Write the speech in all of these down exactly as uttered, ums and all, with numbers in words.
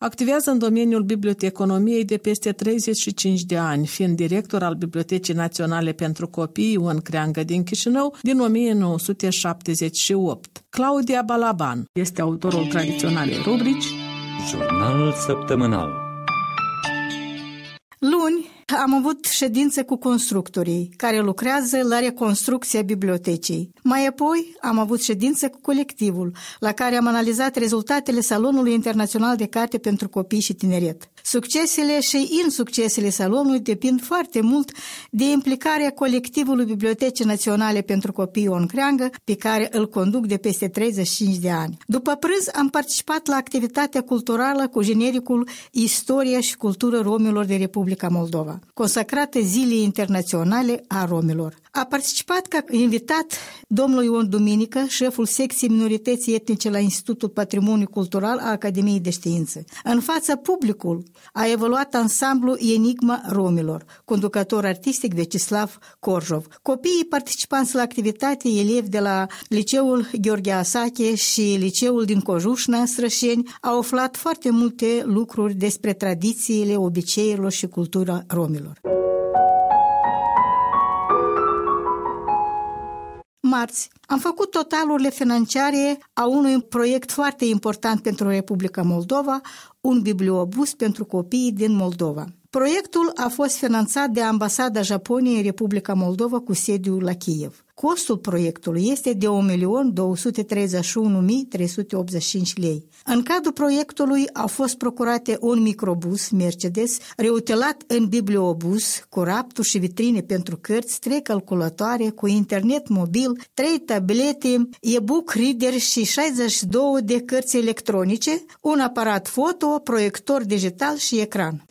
Activează în domeniul biblioteconomiei de peste treizeci și cinci de ani, fiind director al Bibliotecii Naționale pentru Copii Ion Creangă din Chișinău din o mie nouă sute șaptezeci și opt. Claudia Balaban este autorul tradiționalei rubrici Jurnalul săptămânal. Luni am avut ședință cu constructorii care lucrează la reconstrucția bibliotecii. Mai apoi am avut ședință cu colectivul, la care am analizat rezultatele Salonului Internațional de Carte pentru Copii și Tineret. Succesele și insuccesele salonului depind foarte mult de implicarea colectivului Bibliotecii Naționale pentru Copii Ion Creangă, pe care îl conduc de peste treizeci și cinci de ani. După prânz am participat la activitatea culturală cu genericul Istoria și cultură romilor de Republica Moldova, consacrată Zilei Internaționale a Romilor. A participat ca invitat domnul Ion Duminică, șeful secției minorității etnice la Institutul Patrimoniu Cultural a Academiei de Știință. În fața publicul a evoluat ansamblu Enigma Romilor, conducător artistic Vecislav Corjov. Copiii participanți la activitate, elevi de la Liceul Gheorghe Asache și Liceul din Cojușna, Strășeni, au aflat foarte multe lucruri despre tradițiile, obiceiurilor și cultura romilor. Marți, am făcut totalurile financiare a unui proiect foarte important pentru Republica Moldova, un bibliobus pentru copiii din Moldova. Proiectul a fost finanțat de Ambasada Japoniei în Republica Moldova cu sediul la Kiev. Costul proiectului este de un milion două sute treizeci și unu mii trei sute optzeci și cinci lei. În cadrul proiectului au fost procurate un microbus Mercedes, reutilat în bibliobus, cu rapturi și vitrine pentru cărți, trei calculatoare cu internet mobil, trei tablete, e-book reader și șaizeci și două de cărți electronice, un aparat foto, proiector digital și ecran.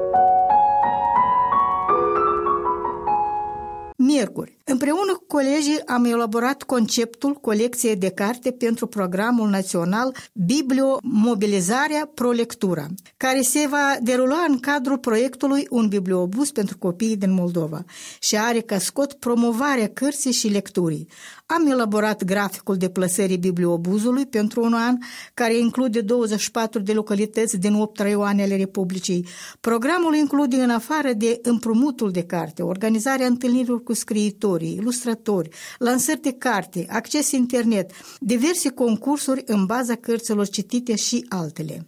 Miercuri, împreună cu colegii am elaborat conceptul colecției de carte pentru programul național Bibliomobilizarea Pro-Lectura, care se va derula în cadrul proiectului Un bibliobus pentru copiii din Moldova și are ca scop promovarea cărții și lecturii. Am elaborat graficul deplasării bibliobuzului pentru un an, care include douăzeci și patru de localități din opt raioane ale Republicii. Programul include, în afară de împrumutul de carte, organizarea întâlnirilor cu scriitorii, ilustratori, lansări de carte, acces internet, diverse concursuri în baza cărților citite și altele.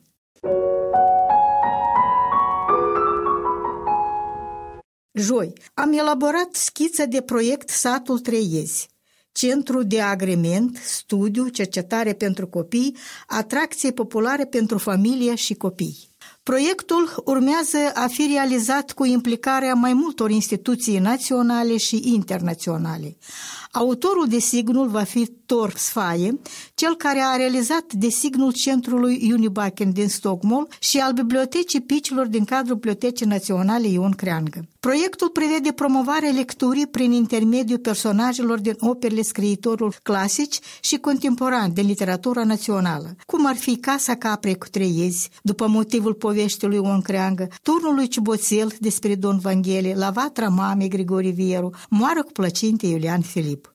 Joi, am elaborat schița de proiect Satul Treiezi, Centru de agrement, studiu, cercetare pentru copii, atracție populare pentru familie și copii. Proiectul urmează a fi realizat cu implicarea mai multor instituții naționale și internaționale. Autorul designul va fi Thor Sfaye, cel care a realizat designul centrului Unibaken din Stockholm și al Bibliotecii Picilor din cadrul Bibliotecii Naționale Ion Creangă. Proiectul prevede promovarea lecturii prin intermediul personajelor din operele scriitorilor clasici și contemporani din literatura națională, cum ar fi Casa Caprei cu Treiezi, după motivul poveștii lui Ion Creangă, Turnul lui Ciboțel despre Don Vanghele, La vatra mamei Grigore Vieru, Moară cu plăcinte Iulian Filip.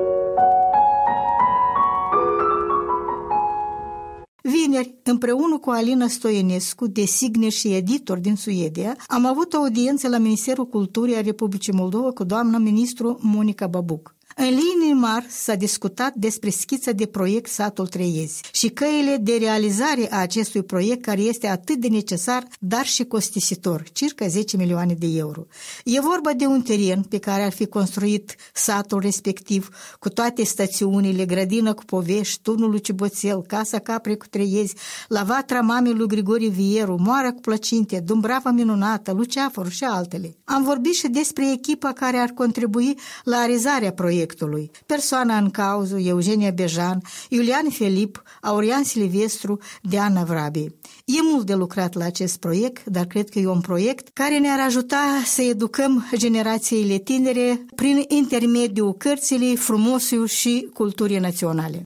Vineri, împreună cu Alina Stoienescu, designer și editor din Suedia, am avut o audiență la Ministerul Culturii a Republicii Moldova cu doamna ministru Monica Babuc. În linii mari s-a discutat despre schița de proiect Satul Treiezi și căile de realizare a acestui proiect, care este atât de necesar, dar și costisitor, circa zece milioane de euro. E vorba de un teren pe care ar fi construit satul respectiv, cu toate stațiunile, grădină cu povești, Turnul lui Ciboțel, Casa Caprei cu Treiezi, La vatra mamei lui Grigore Vieru, Moară cu plăcinte, Dumbrava minunată, Luceafărul și altele. Am vorbit și despre echipa care ar contribui la realizarea proiectului. Persoana în cauză, Eugenia Bejan, Iulian Filip, Aurian Silvestru, Diana Vrabi. E mult de lucrat la acest proiect, dar cred că e un proiect care ne-ar ajuta să educăm generațiile tinere prin intermediul cărților, frumosului și culturii naționale.